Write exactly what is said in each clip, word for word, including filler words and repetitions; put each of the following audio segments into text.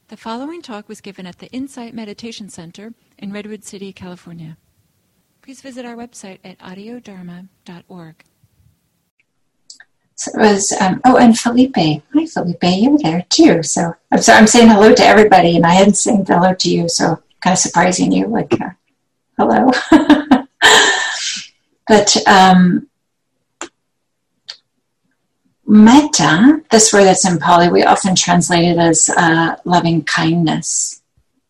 The following talk was given at the Insight Meditation Center in Redwood City, California. Please visit our website at audio dharma dot org. So it was, um, oh, and Felipe. Hi, Felipe, you were there too. So I'm, so I'm saying hello to everybody, and I hadn't said hello to you, so kind of surprising you, like, uh, hello. But um, metta, this word that's in Pali, we often translate it as uh, loving kindness.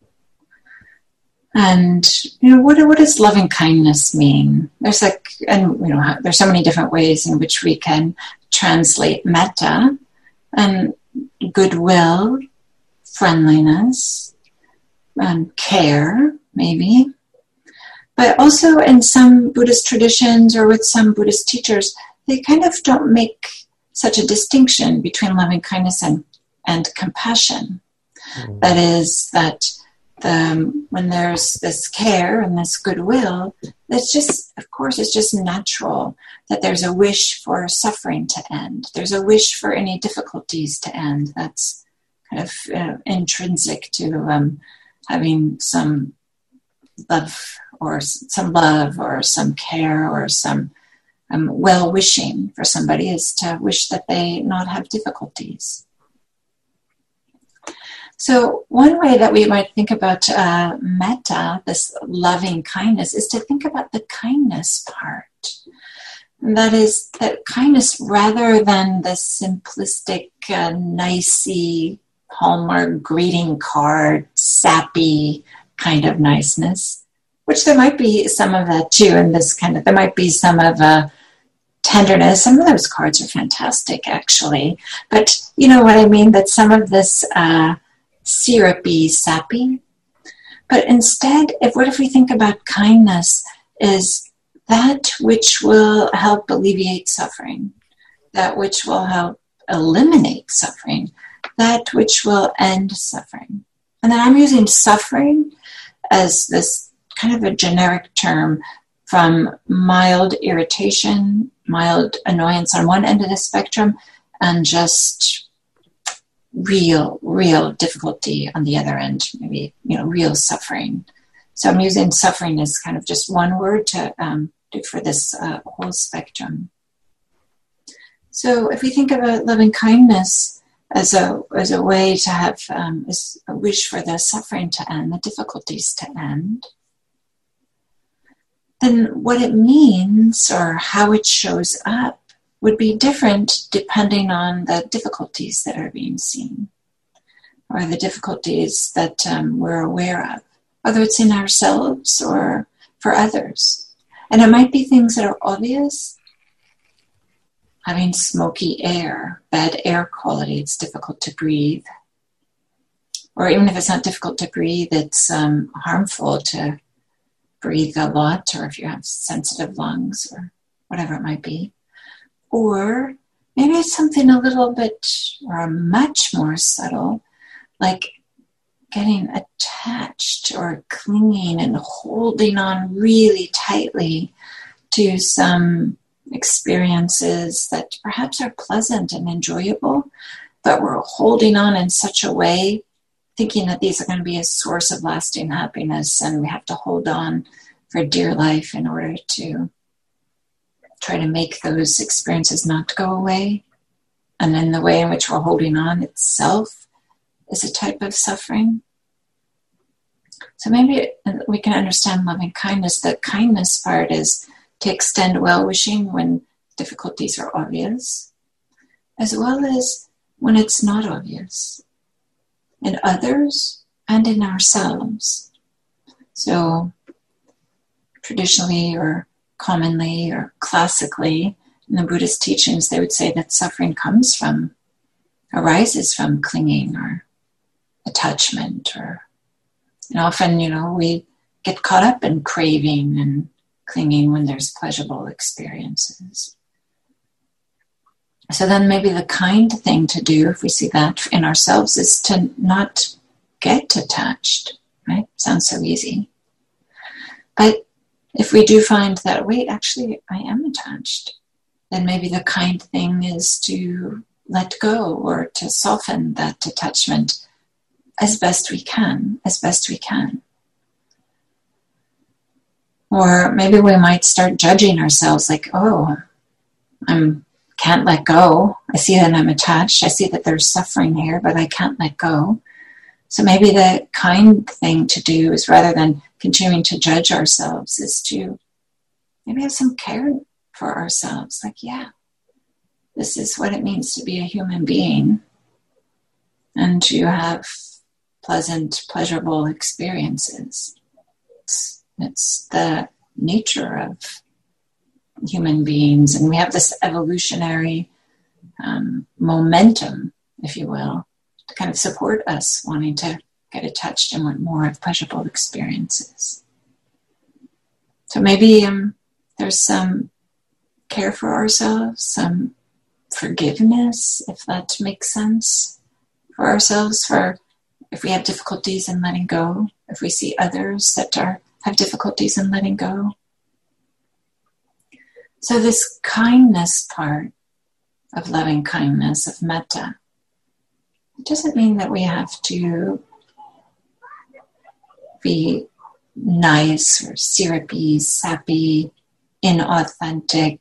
And, you know, what, what does loving kindness mean? There's like, and, you know, there's so many different ways in which we can translate metta, and goodwill, friendliness, and care, maybe. But also in some Buddhist traditions or with some Buddhist teachers, they kind of don't make such a distinction between loving kindness and, and compassion. Mm-hmm. That is, that the, when there's this care and this goodwill, it's just, of course, it's just natural that there's a wish for suffering to end. There's a wish for any difficulties to end. That's kind of uh, intrinsic to um, having some love or some love or some care or some um, well-wishing for somebody, is to wish that they not have difficulties. So one way that we might think about uh, metta, this loving kindness, is to think about the kindness part. And that is that kindness, rather than the simplistic, uh, nicey, Hallmark greeting card, sappy kind of niceness, which there might be some of that too, and this kind of, there might be some of uh, tenderness. Some of those cards are fantastic, actually. But you know what I mean, that some of this uh, syrupy, sappy. But instead, if what if we think about kindness is that which will help alleviate suffering, that which will help eliminate suffering, that which will end suffering. And then I'm using suffering as this kind of a generic term, from mild irritation, mild annoyance on one end of the spectrum, and just real, real difficulty on the other end, maybe, you know, real suffering. So I'm using suffering as kind of just one word to um, do for this uh, whole spectrum. So if we think about loving kindness as a as a way to have um, as a wish for the suffering to end, the difficulties to end, then what it means or how it shows up would be different depending on the difficulties that are being seen, or the difficulties that um, we're aware of, whether it's in ourselves or for others. And it might be things that are obvious. Having smoky air, bad air quality, it's difficult to breathe. Or even if it's not difficult to breathe, it's um, harmful to breathe a lot, or if you have sensitive lungs or whatever it might be. Or maybe it's something a little bit or much more subtle, like getting attached or clinging and holding on really tightly to some experiences that perhaps are pleasant and enjoyable, but we're holding on in such a way, thinking that these are going to be a source of lasting happiness, and we have to hold on for dear life in order to try to make those experiences not go away. And then the way in which we're holding on itself is a type of suffering. So maybe we can understand loving kindness. The kindness part is to extend well-wishing when difficulties are obvious, as well as when it's not obvious, in others and in ourselves. So traditionally or commonly or classically in the Buddhist teachings, they would say that suffering comes from, arises from clinging or attachment, or, and often, you know, we get caught up in craving and clinging when there's pleasurable experiences. So then maybe the kind thing to do, if we see that in ourselves, is to not get attached, right? Sounds so easy. But if we do find that, wait, actually, I am attached, then maybe the kind thing is to let go or to soften that attachment as best we can, as best we can. Or maybe we might start judging ourselves like, oh, I can't let go. I see that I'm attached. I see that there's suffering here, but I can't let go. So maybe the kind thing to do is, rather than continuing to judge ourselves, is to maybe have some care for ourselves. Like, yeah, this is what it means to be a human being and to have pleasant, pleasurable experiences. It's, it's the nature of human beings, and we have this evolutionary um, momentum, if you will, to kind of support us wanting to get attached and want more of pleasurable experiences. So maybe um, there's some care for ourselves, some forgiveness, if that makes sense, for ourselves, for if we have difficulties in letting go, if we see others that are have difficulties in letting go. So this kindness part of loving kindness, of metta, it doesn't mean that we have to be nice or syrupy, sappy, inauthentic,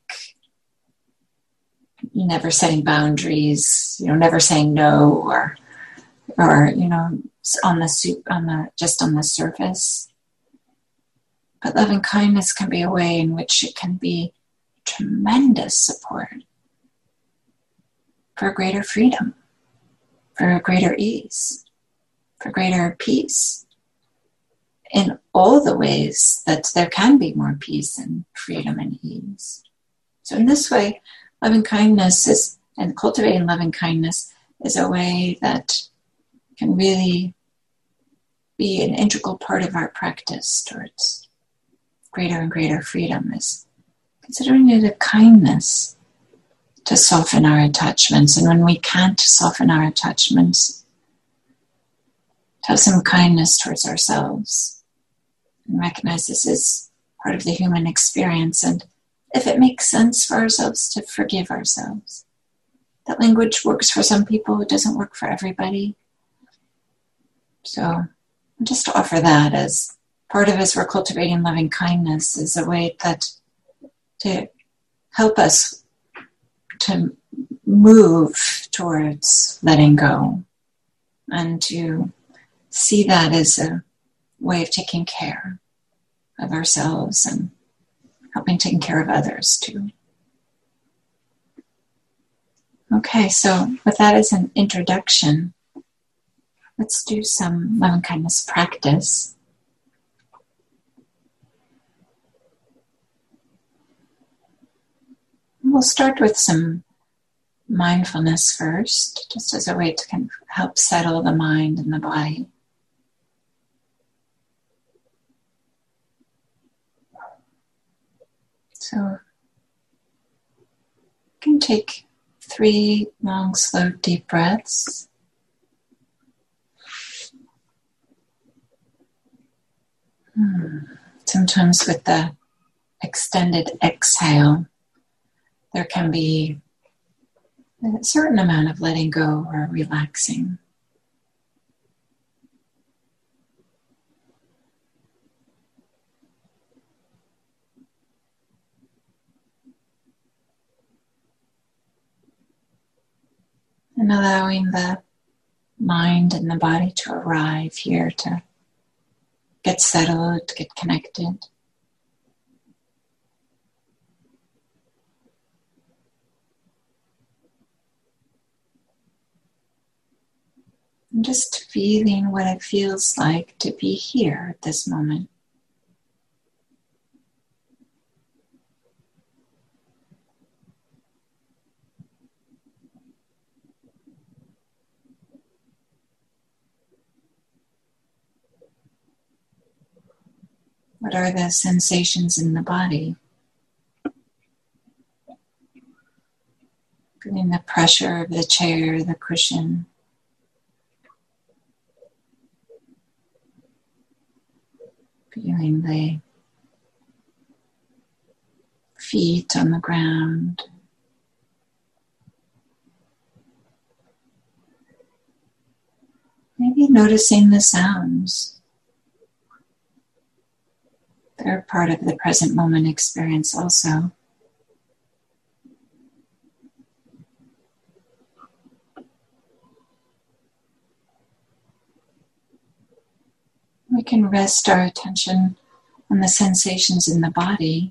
never setting boundaries, you know, never saying no, or, or you know, on the soup, on the just on the surface. But loving kindness can be a way in which it can be tremendous support for greater freedom, for greater ease, for greater peace, in all the ways that there can be more peace and freedom and ease. So in this way, loving kindness is, and cultivating loving kindness is a way that can really be an integral part of our practice towards greater and greater freedom, is considering it a kindness to soften our attachments. And when we can't soften our attachments, to have some kindness towards ourselves and recognize this is part of the human experience. And if it makes sense for ourselves, to forgive ourselves. That language works for some people, it doesn't work for everybody. So just to offer that as part of as we're cultivating loving kindness is a way that to help us to move towards letting go and to see that as a way of taking care of ourselves and helping taking care of others too. Okay, so with that as an introduction, let's do some loving kindness practice. We'll start with some mindfulness first, just as a way to kind of help settle the mind and the body. So you can take three long, slow, deep breaths. Hmm. Sometimes with the extended exhale, there can be a certain amount of letting go or relaxing. And allowing the mind and the body to arrive here, to get settled, to get connected. And just feeling what it feels like to be here at this moment. What are the sensations in the body? Feeling the pressure of the chair, the cushion. Feeling the feet on the ground. Maybe Maybe noticing the sounds. They're part of the present moment experience also. We can rest our attention on the sensations in the body.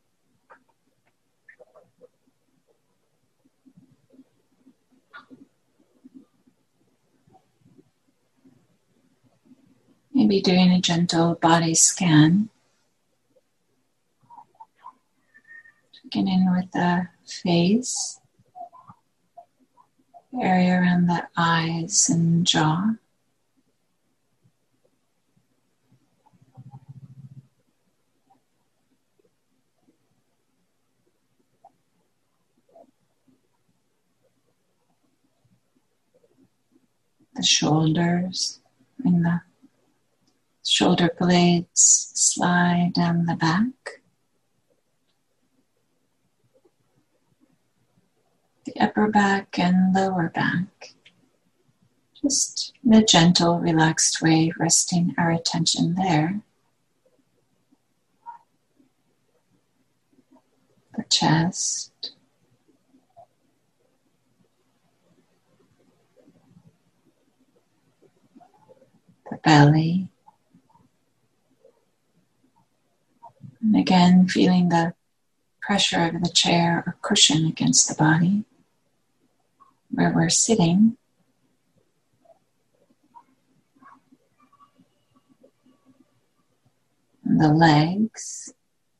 Maybe doing a gentle body scan. Beginning with the face, the area around the eyes and jaw. The shoulders and the shoulder blades slide down the back. The upper back and lower back. Just in a gentle, relaxed way, resting our attention there. The chest. The belly. And again, feeling the pressure of the chair or cushion against the body where we're sitting. And the legs.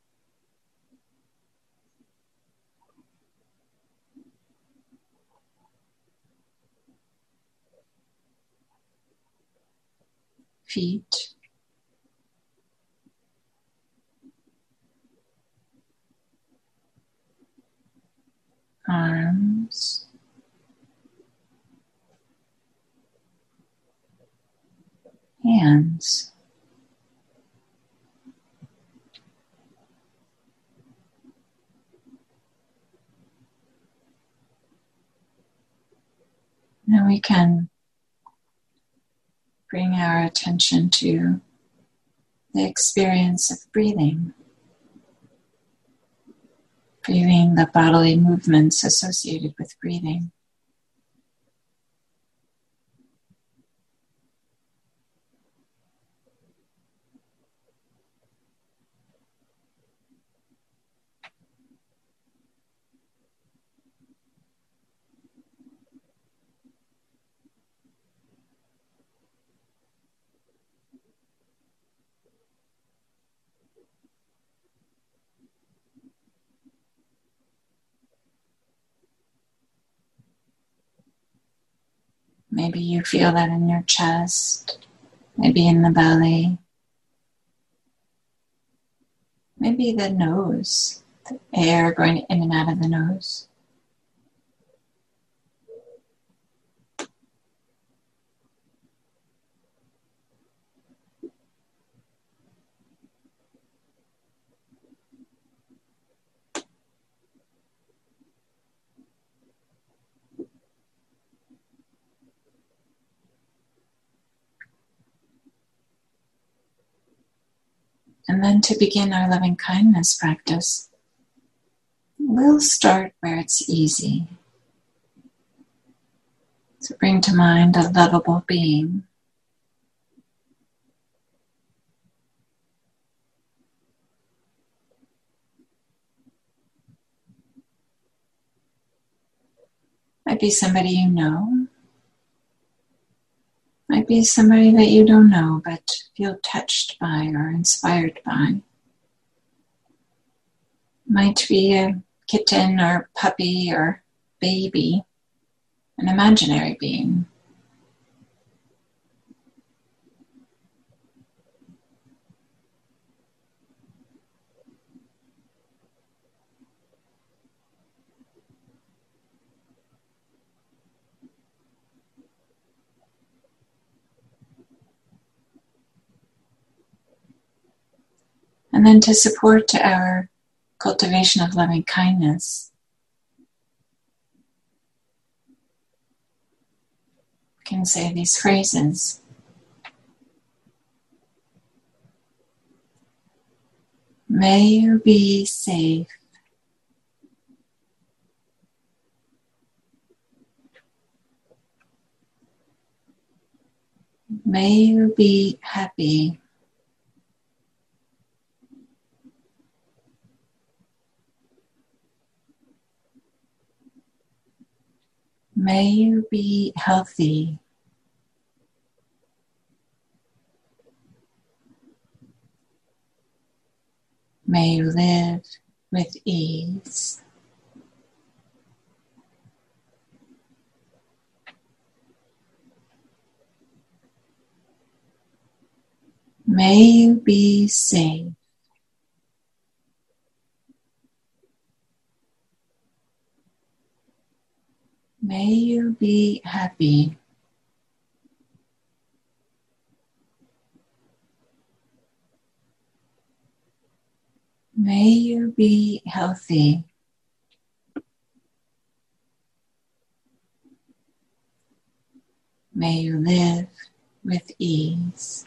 Feet. Arms. Hands. Now we can bring our attention to the experience of breathing. Feeling the bodily movements associated with breathing. Maybe you feel that in your chest, maybe in the belly, maybe the nose, the air going in and out of the nose. And then to begin our loving kindness practice, we'll start where it's easy. So bring to mind a lovable being. Might be somebody you know. Might be somebody that you don't know but feel touched by or inspired by. Might be a kitten or puppy or baby, an imaginary being. And then to support our cultivation of loving kindness, we can say these phrases. May you be safe. May you be happy. May you be healthy. May you live with ease. May you be safe. May you be happy. May you be healthy. May you live with ease.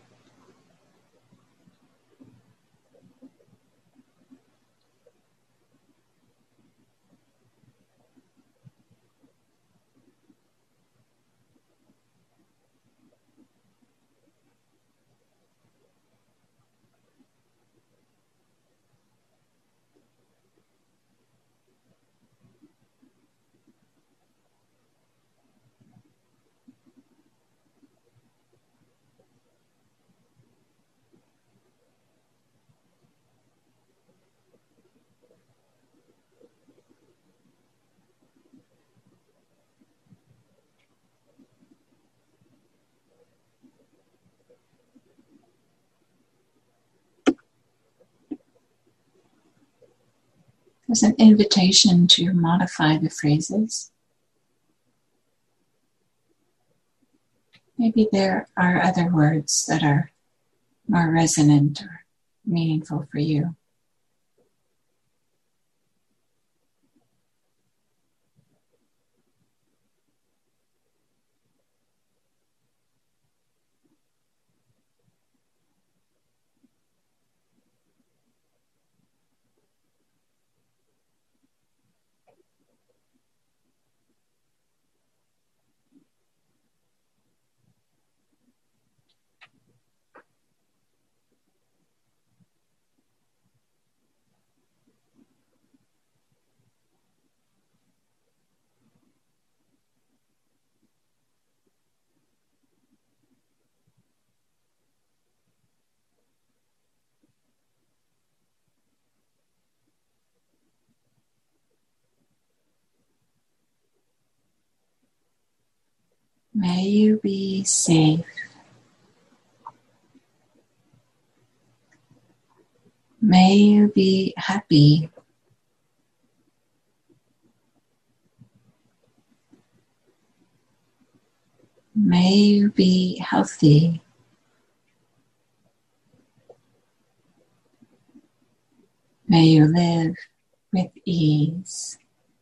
There's an invitation to modify the phrases. Maybe there are other words that are more resonant or meaningful for you. May you be safe. May you be happy. May you be healthy. May you live with ease.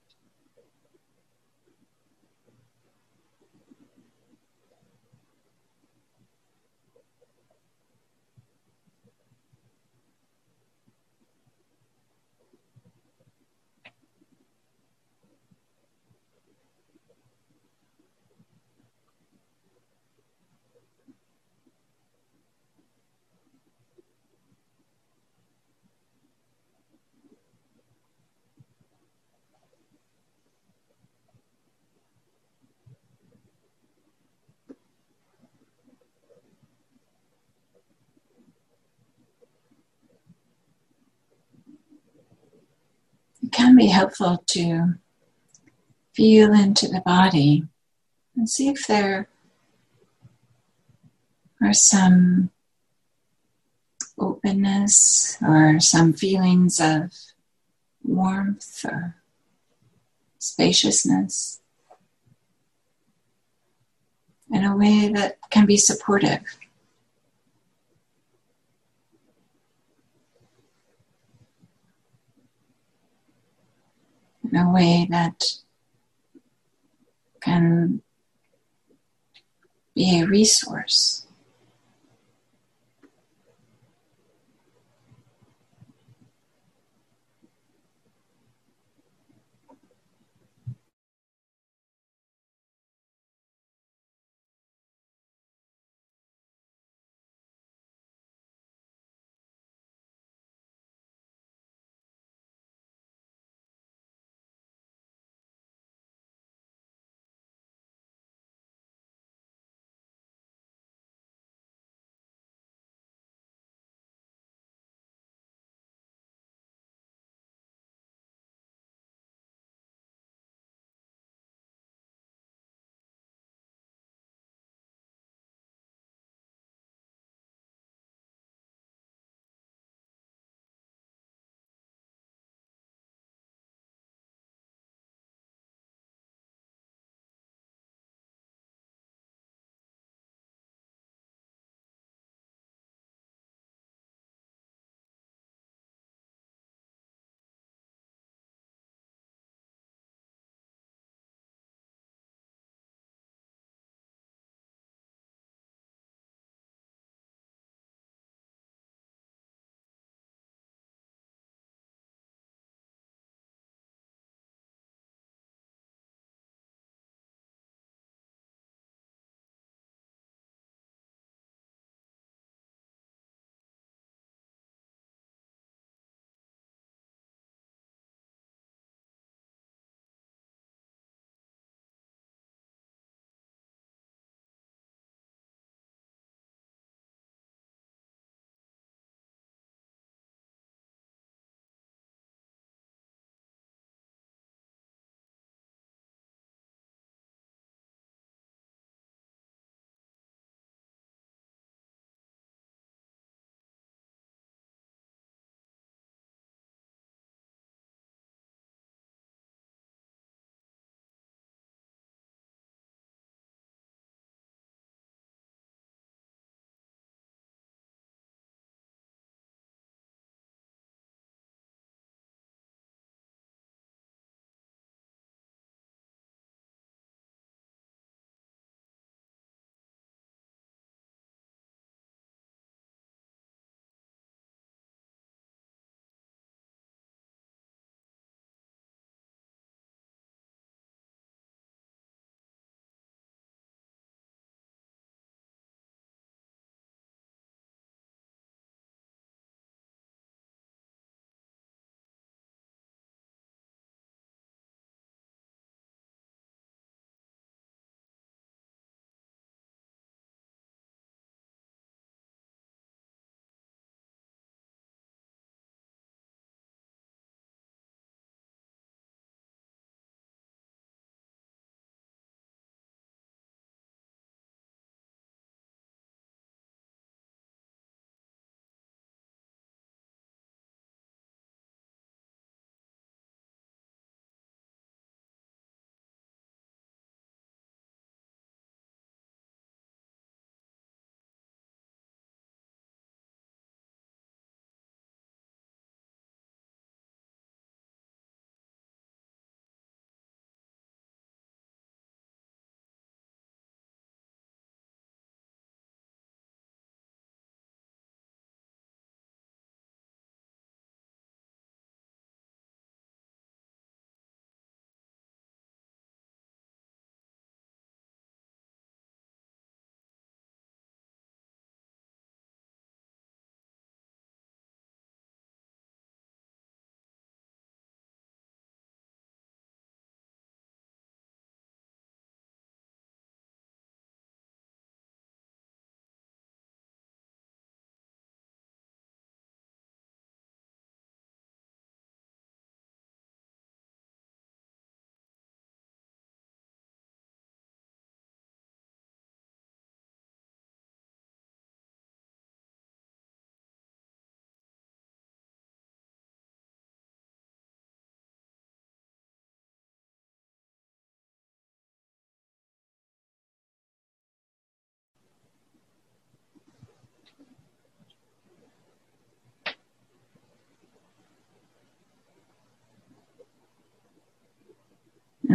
It can be helpful to feel into the body and see if there are some openness or some feelings of warmth or spaciousness in a way that can be supportive. In a way that can be a resource.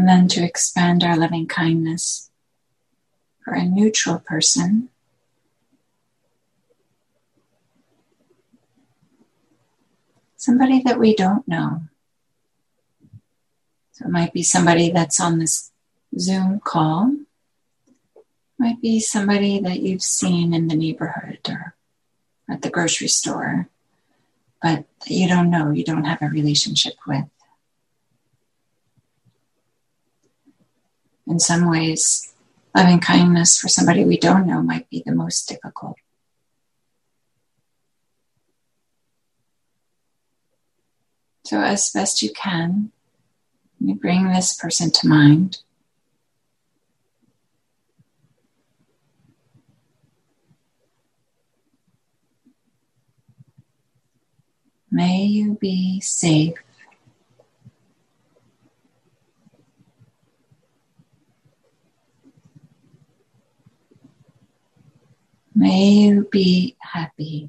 And then to expand our loving kindness for a neutral person. Somebody that we don't know. So it might be somebody that's on this Zoom call. It might be somebody that you've seen in the neighborhood or at the grocery store, but that you don't know, you don't have a relationship with. In some ways, loving kindness for somebody we don't know might be the most difficult. So as best you can, you bring this person to mind. May you be safe. May you be happy.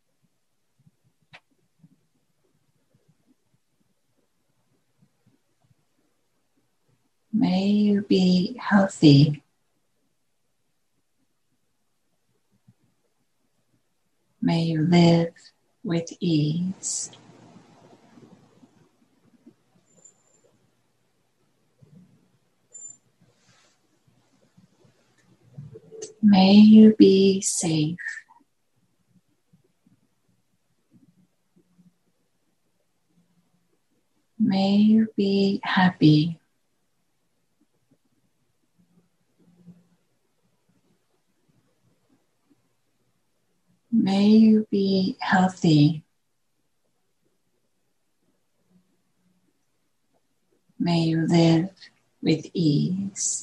May you be healthy. May you live with ease. May you be safe. May you be happy. May you be healthy. May you live with ease.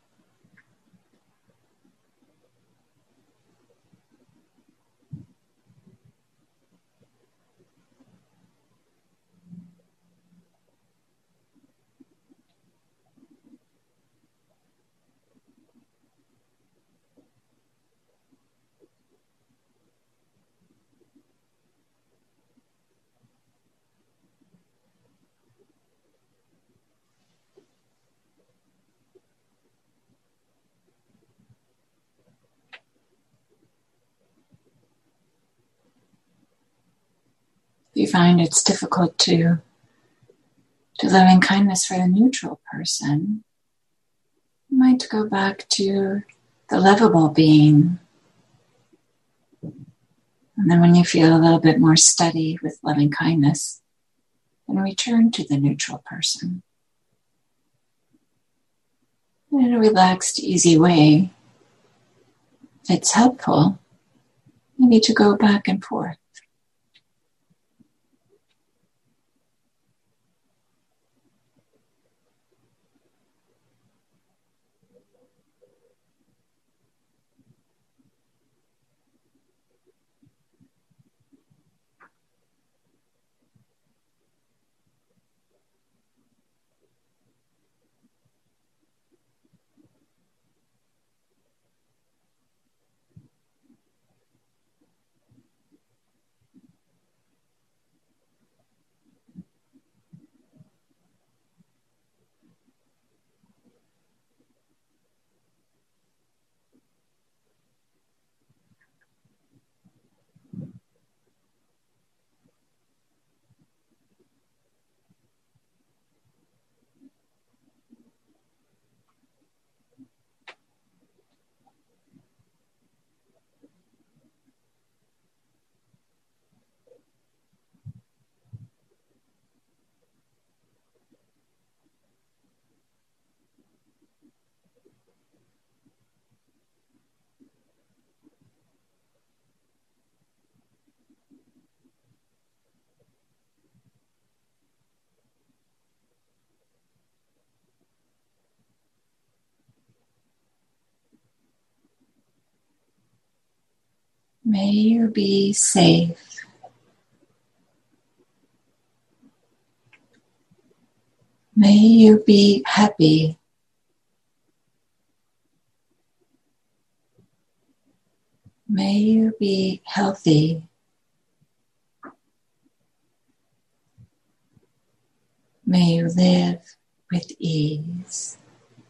If you find it's difficult to to loving kindness for the neutral person, you might go back to the lovable being. And then when you feel a little bit more steady with loving kindness, then return to the neutral person. In a relaxed, easy way, if it's helpful, maybe to go back and forth. May you be safe. May you be happy. May you be healthy. May you live with ease.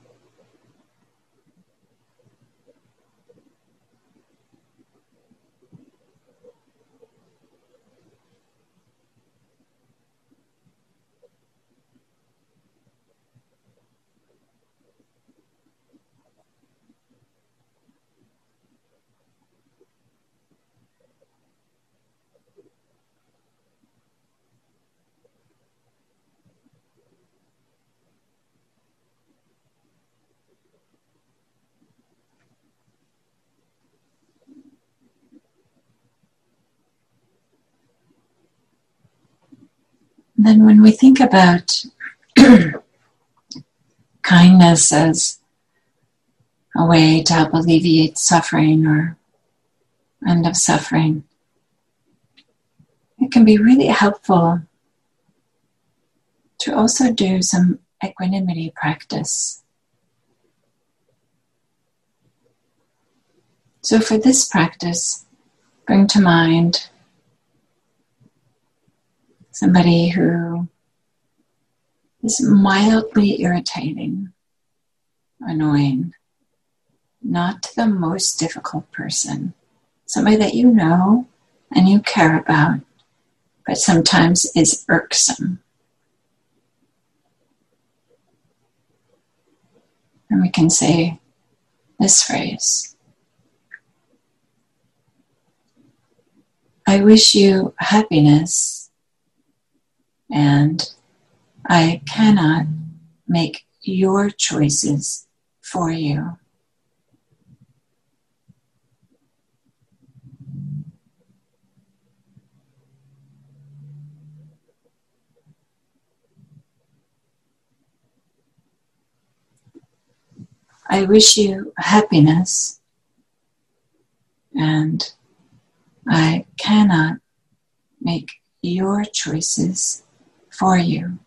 Then when we think about kindness as a way to help alleviate suffering or end of suffering, it can be really helpful to also do some equanimity practice. So for this practice, bring to mind somebody who is mildly irritating, annoying, not the most difficult person, somebody that you know and you care about, but sometimes is irksome. And we can say this phrase: I wish you happiness, and I cannot make your choices for you. I wish you happiness, and I cannot make your choices for you.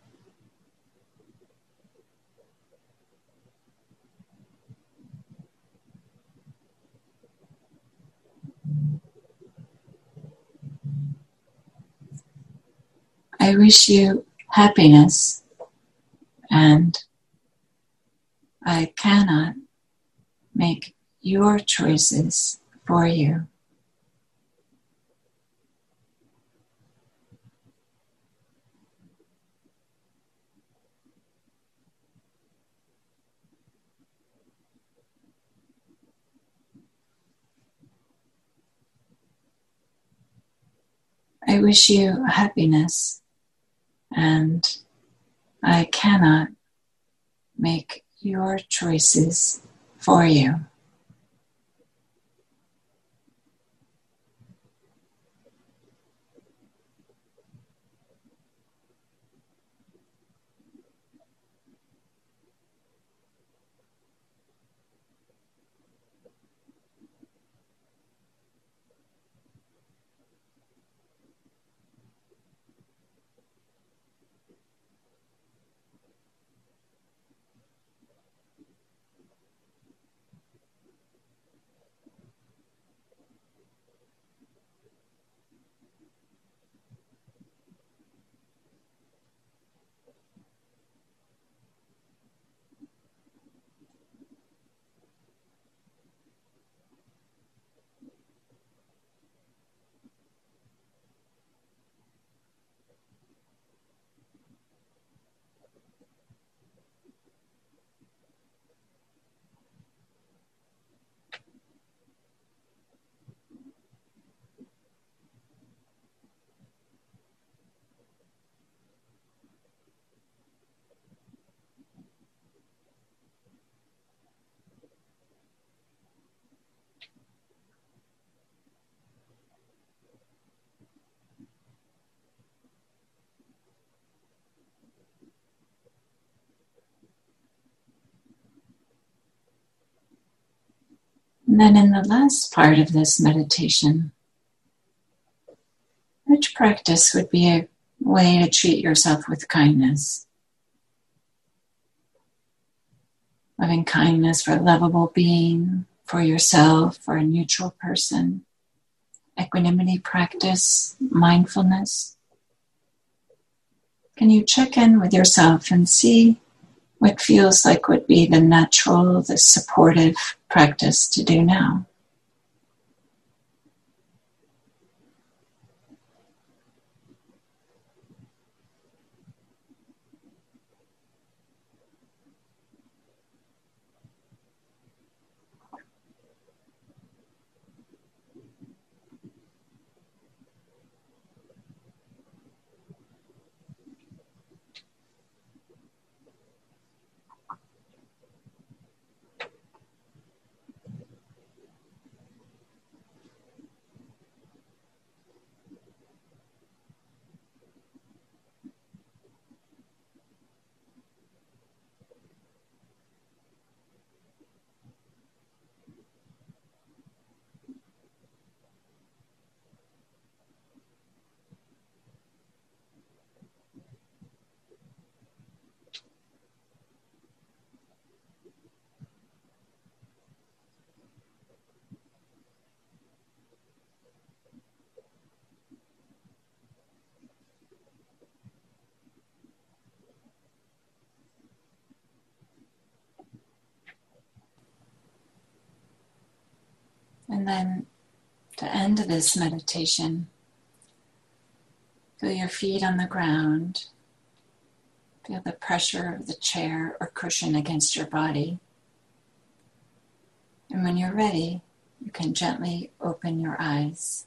I wish you happiness, and I cannot make your choices for you. I wish you happiness, and I cannot make your choices for you. And then in the last part of this meditation, which practice would be a way to treat yourself with kindness? Loving kindness for a lovable being, for yourself, for a neutral person. Equanimity practice, mindfulness. Can you check in with yourself and see what feels like would be the natural, the supportive practice to do now. And then to end this meditation, feel your feet on the ground. Feel the pressure of the chair or cushion against your body. And when you're ready, you can gently open your eyes.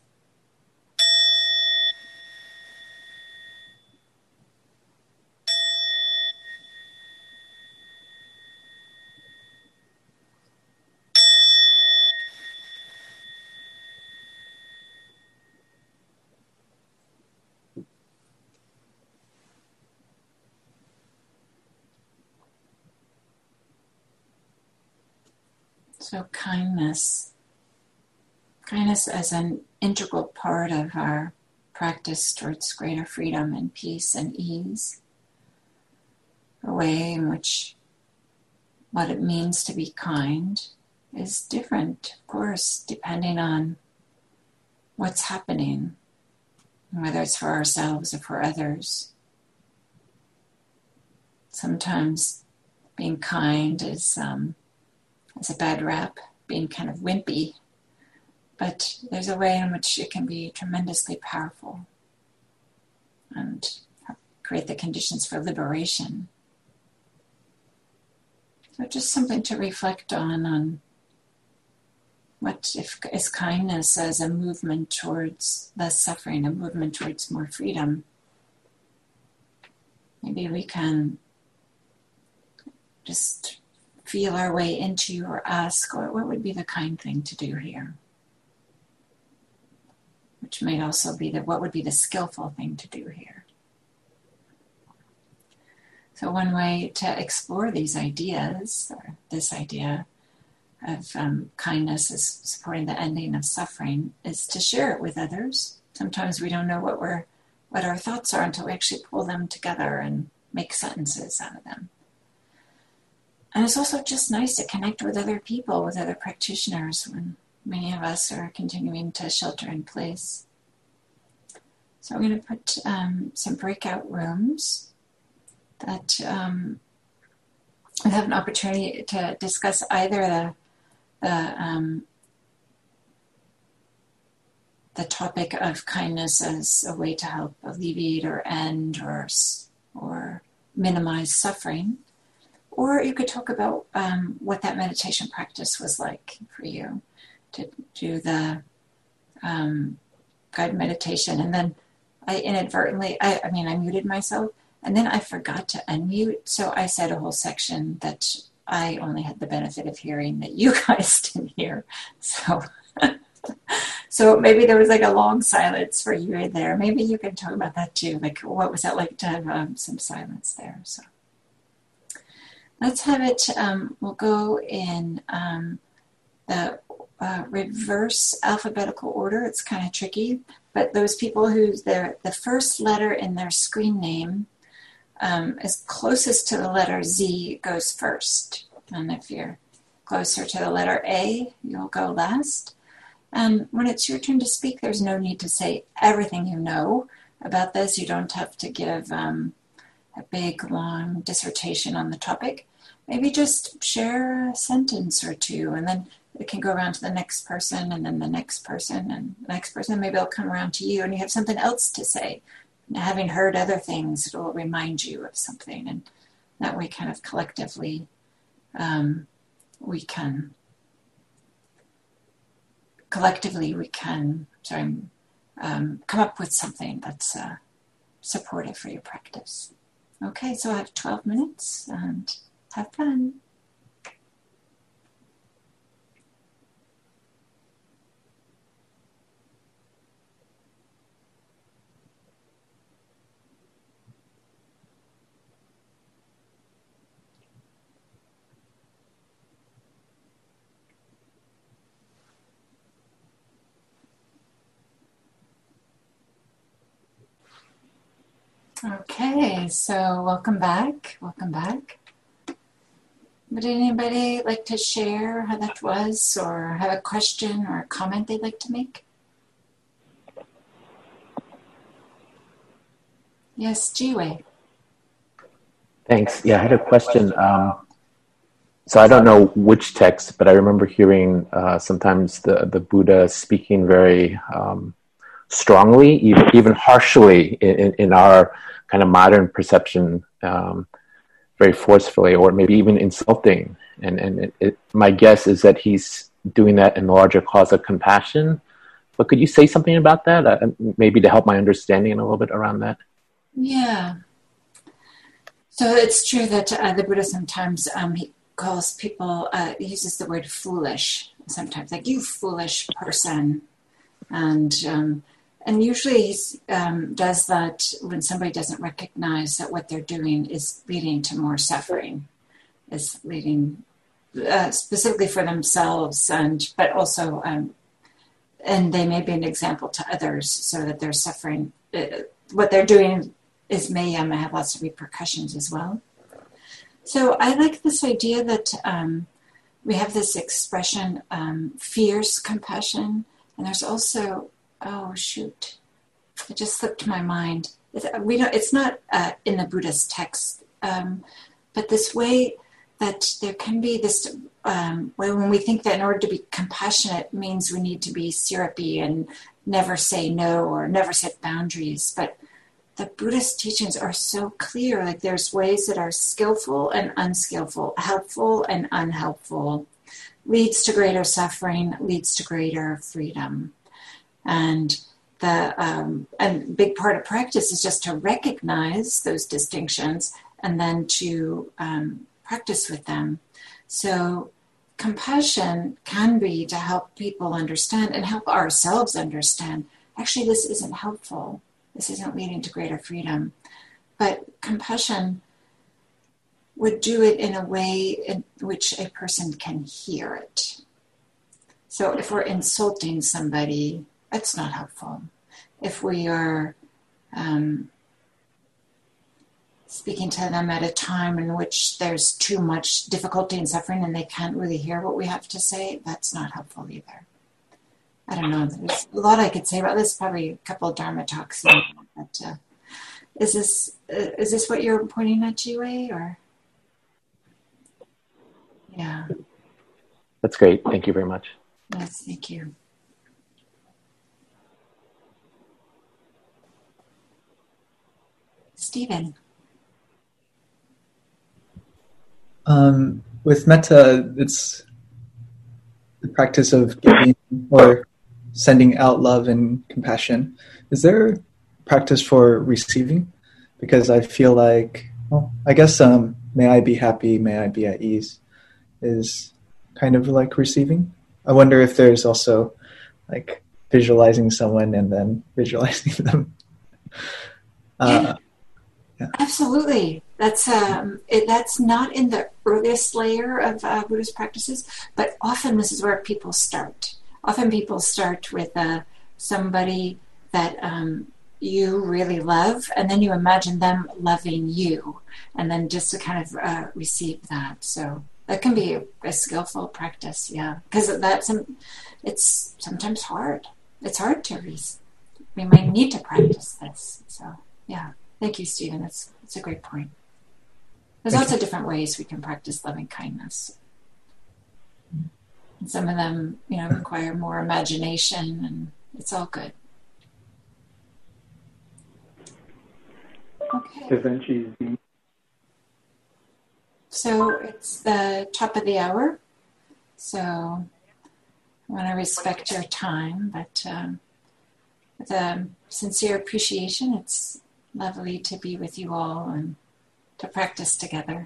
So kindness, kindness as an integral part of our practice towards greater freedom and peace and ease, a way in which what it means to be kind is different, of course, depending on what's happening, whether it's for ourselves or for others. Sometimes being kind is um, is a bad rap, being kind of wimpy, but there's a way in which it can be tremendously powerful and create the conditions for liberation. So just something to reflect on, on what if is kindness as a movement towards less suffering, a movement towards more freedom. Maybe we can just feel our way into or ask, or what would be the kind thing to do here? Which might also be the, what would be the skillful thing to do here? So one way to explore these ideas, or this idea of um, kindness as supporting the ending of suffering, is to share it with others. Sometimes we don't know what we're, what our thoughts are until we actually pull them together and make sentences out of them. And it's also just nice to connect with other people, with other practitioners, when many of us are continuing to shelter in place. So I'm going to put um, some breakout rooms that um, we have an opportunity to discuss either the the, um, the topic of kindness as a way to help alleviate or end or or minimize suffering. Or you could talk about um, what that meditation practice was like for you, to do the um, guided meditation. And then I inadvertently, I, I mean, I muted myself, and then I forgot to unmute. So I said a whole section that I only had the benefit of hearing that you guys didn't hear. So, so maybe there was like a long silence for you right there. Maybe you can talk about that too. Like, what was that like to have um, some silence there? So. Let's have it, um, we'll go in um, the uh, reverse alphabetical order. It's kind of tricky, but those people whose their the first letter in their screen name um, is closest to the letter Z goes first. And if you're closer to the letter A, you'll go last. And when it's your turn to speak, there's no need to say everything you know about this. You don't have to give... Um, a big, long dissertation on the topic, maybe just share a sentence or two, and then it can go around to the next person, and then the next person, and the next person. Maybe it'll come around to you, and you have something else to say. And having heard other things, it will remind you of something, and that way, kind of collectively, um, we can collectively we can sorry um, come up with something that's uh, supportive for your practice. Okay, so I have twelve minutes, and have fun. Okay, so welcome back. Welcome back. Would anybody like to share how that was, or have a question or a comment they'd like to make? Yes, Jiwei. Thanks. Yeah, I had a question. Um, so I don't know which text, but I remember hearing uh, sometimes the, the Buddha speaking very um, strongly, even, even harshly in, in our kind of modern perception, um, very forcefully, or maybe even insulting. And, and it, it, my guess is that he's doing that in the larger cause of compassion. But could you say something about that, uh, maybe to help my understanding a little bit around that? Yeah. So it's true that uh, the Buddha sometimes um, he calls people, uh, he uses the word foolish sometimes, like, you foolish person. And um, and usually he um, does that when somebody doesn't recognize that what they're doing is leading to more suffering, is leading uh, specifically for themselves, and but also, um, and they may be an example to others, so that they're suffering. Uh, what they're doing is may um, have lots of repercussions as well. So I like this idea that um, we have this expression, um, fierce compassion, and there's also, oh shoot, it just slipped my mind. We don't. It's not uh, in the Buddhist text, um, but this way that there can be this um, way when we think that in order to be compassionate means we need to be syrupy and never say no or never set boundaries. But the Buddhist teachings are so clear. Like, there's ways that are skillful and unskillful, helpful and unhelpful, leads to greater suffering, leads to greater freedom. And the um, and big part of practice is just to recognize those distinctions and then to um, practice with them. So compassion can be to help people understand and help ourselves understand, actually, this isn't helpful. This isn't leading to greater freedom. But compassion would do it in a way in which a person can hear it. So if we're insulting somebody, that's not helpful. If we are um, speaking to them at a time in which there's too much difficulty and suffering and they can't really hear what we have to say, that's not helpful either. I don't know. There's a lot I could say about this. Probably a couple of Dharma talks. But uh, is this uh, is this what you're pointing at, Jiwei, or? Yeah. That's great. Thank you very much. Yes, thank you. Stephen. Um, with metta, it's the practice of giving or sending out love and compassion. Is there practice for receiving? Because I feel like, well, I guess um, may I be happy, may I be at ease is kind of like receiving. I wonder if there's also like visualizing someone and then visualizing them. Uh, yeah. Absolutely. That's um, it, that's not in the earliest layer of uh, Buddhist practices, but often this is where people start. Often people start with uh, somebody that um, you really love, and then you imagine them loving you, and then just to kind of uh, receive that. So that can be a, a skillful practice, yeah, because that's some, it's sometimes hard. It's hard to receive. We might need to practice this. So yeah, Thank you, Stephen. That's, that's a great point. There's lots of different ways we can practice loving kindness. And some of them, you know, require more imagination, and it's all good. Okay. So it's the top of the hour. So I want to respect your time, but um, with a sincere appreciation, it's lovely to be with you all and to practice together.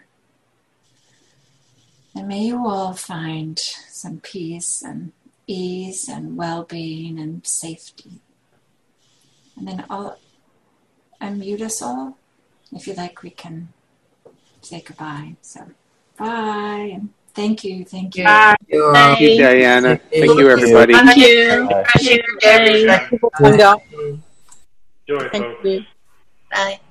And may you all find some peace and ease and well-being and safety. And then I'll unmute us all. If you like, we can say goodbye. So bye, and thank you, thank you. Bye. Thank you, Diana. Thank you, everybody. Thank you. Bye. Thank you. Thank you. Thank you. Joy, Thank folks. you. Bye.